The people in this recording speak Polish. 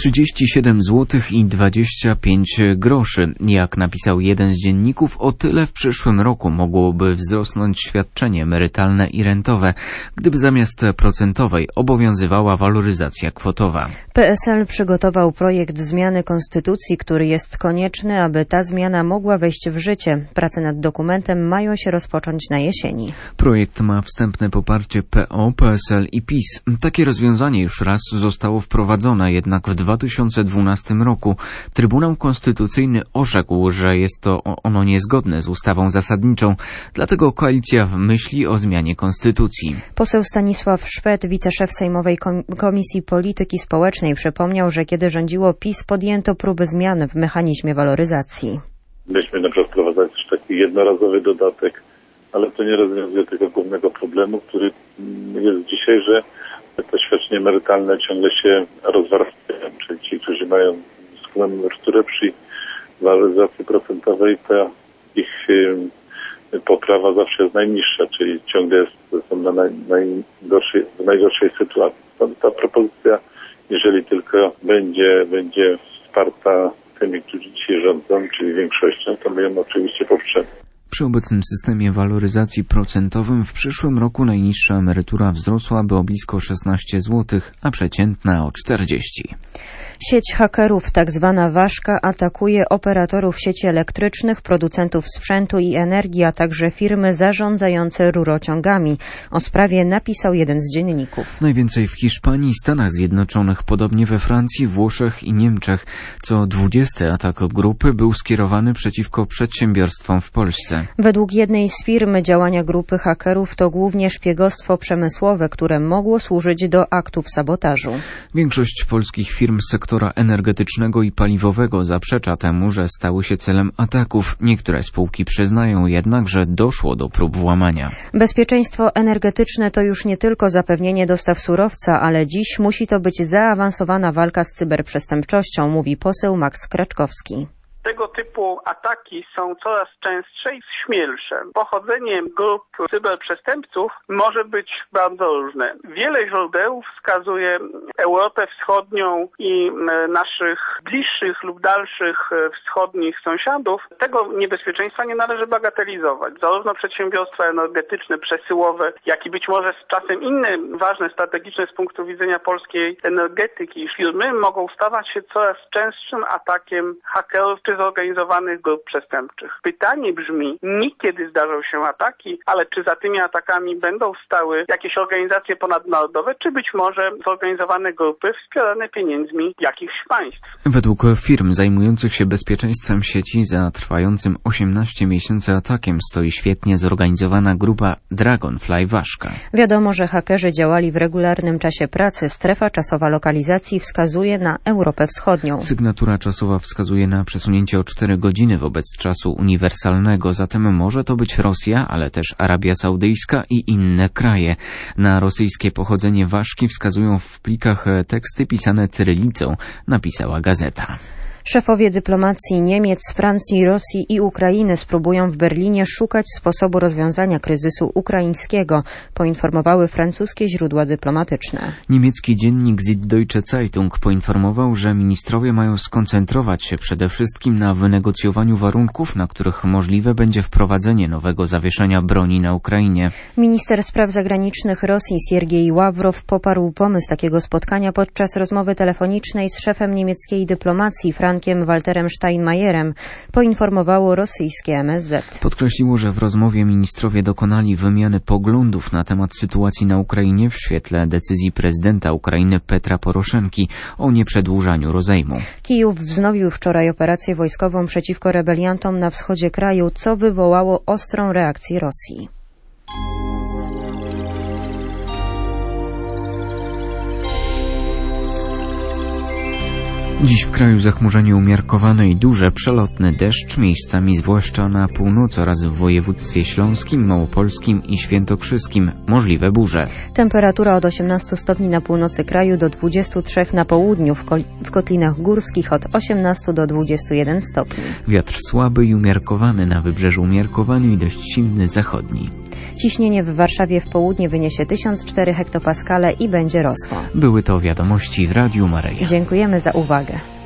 37 zł i 25 groszy. Jak napisał jeden z dzienników, o tyle w przyszłym roku mogłoby wzrosnąć świadczenie emerytalne i rentowe, gdyby zamiast procentowej obowiązywała waloryzacja kwotowa. PSL przygotował projekt zmiany konstytucji, który jest konieczny, aby ta zmiana mogła wejść w życie. Prace nad dokumentem mają się rozpocząć na jesieni. Projekt ma wstępne poparcie PO, PSL i PiS. Takie rozwiązanie już raz zostało wprowadzone, jednak w 2012 roku Trybunał Konstytucyjny orzekł, że jest to ono niezgodne z ustawą zasadniczą, dlatego koalicja myśli o zmianie konstytucji. Poseł Stanisław Szwed, wiceszef Sejmowej Komisji Polityki Społecznej, przypomniał, że kiedy rządziło PiS, podjęto próby zmian w mechanizmie waloryzacji. Myśmy na przykład wprowadzali też taki jednorazowy dodatek, ale to nie rozwiązuje tego głównego problemu, który jest dzisiaj, że te świadczenia emerytalne ciągle się rozwarstwiają, czyli ci, którzy mają składną emeryturę przy waloryzacji procentowej, ta ich poprawa zawsze jest najniższa, czyli ciągle są na najgorszej sytuacji. Ta propozycja, jeżeli tylko będzie wsparta tymi, którzy dzisiaj rządzą, czyli większością, to my ją oczywiście poprzemy. Przy obecnym systemie waloryzacji procentowym w przyszłym roku najniższa emerytura wzrosłaby o blisko 16 zł, a przeciętna o 40. Sieć hakerów, tak zwana Ważka, atakuje operatorów sieci elektrycznych, producentów sprzętu i energii, a także firmy zarządzające rurociągami. O sprawie napisał jeden z dzienników. Najwięcej w Hiszpanii, Stanach Zjednoczonych, podobnie we Francji, Włoszech i Niemczech. Co 20 atak grupy był skierowany przeciwko przedsiębiorstwom w Polsce. Według jednej z firm działania grupy hakerów to głównie szpiegostwo przemysłowe, które mogło służyć do aktów sabotażu. Większość polskich firm sektora energetycznego i paliwowego zaprzecza temu, że stały się celem ataków. Niektóre spółki przyznają jednak, że doszło do prób włamania. Bezpieczeństwo energetyczne to już nie tylko zapewnienie dostaw surowca, ale dziś musi to być zaawansowana walka z cyberprzestępczością, mówi poseł Max Kraczkowski. Tego typu ataki są coraz częstsze i śmielsze. Pochodzenie grup cyberprzestępców może być bardzo różne. Wiele źródeł wskazuje Europę Wschodnią i naszych bliższych lub dalszych wschodnich sąsiadów. Tego niebezpieczeństwa nie należy bagatelizować. Zarówno przedsiębiorstwa energetyczne, przesyłowe, jak i być może z czasem inne ważne strategiczne z punktu widzenia polskiej energetyki firmy mogą stawać się coraz częstszym atakiem hakerów czy zorganizowanych grup przestępczych. Pytanie brzmi, nie kiedy zdarzą się ataki, ale czy za tymi atakami będą stały jakieś organizacje ponadnarodowe, czy być może zorganizowane grupy wspierane pieniędzmi jakichś państw. Według firm zajmujących się bezpieczeństwem sieci za trwającym 18 miesięcy atakiem stoi świetnie zorganizowana grupa Dragonfly Ważka. Wiadomo, że hakerzy działali w regularnym czasie pracy. Strefa czasowa lokalizacji wskazuje na Europę Wschodnią. Sygnatura czasowa wskazuje na przesunięcie o 4 godziny wobec czasu uniwersalnego, zatem może to być Rosja, ale też Arabia Saudyjska i inne kraje. Na rosyjskie pochodzenie Ważki wskazują w plikach teksty pisane cyrylicą, napisała gazeta. Szefowie dyplomacji Niemiec, Francji, Rosji i Ukrainy spróbują w Berlinie szukać sposobu rozwiązania kryzysu ukraińskiego, poinformowały francuskie źródła dyplomatyczne. Niemiecki dziennik Süddeutsche Zeitung poinformował, że ministrowie mają skoncentrować się przede wszystkim na wynegocjowaniu warunków, na których możliwe będzie wprowadzenie nowego zawieszenia broni na Ukrainie. Minister spraw zagranicznych Rosji Siergiej Ławrow poparł pomysł takiego spotkania podczas rozmowy telefonicznej z szefem niemieckiej dyplomacji Frankiem Walterem Steinmeierem, poinformowało rosyjskie MSZ. Podkreśliło, że w rozmowie ministrowie dokonali wymiany poglądów na temat sytuacji na Ukrainie w świetle decyzji prezydenta Ukrainy Petra Poroszenki o nieprzedłużaniu rozejmu. Kijów wznowił wczoraj operację wojskową przeciwko rebeliantom na wschodzie kraju, co wywołało ostrą reakcję Rosji. Dziś w kraju zachmurzenie umiarkowane i duże, przelotny deszcz, miejscami zwłaszcza na północy oraz w województwie śląskim, małopolskim i świętokrzyskim. Możliwe burze. Temperatura od 18 stopni na północy kraju do 23 na południu, w kotlinach górskich od 18 do 21 stopni. Wiatr słaby i umiarkowany, na wybrzeżu umiarkowany i dość silny zachodni. Ciśnienie w Warszawie w południe wyniesie 1004 hektopaskale i będzie rosło. Były to wiadomości w Radiu Maryja. Dziękujemy za uwagę.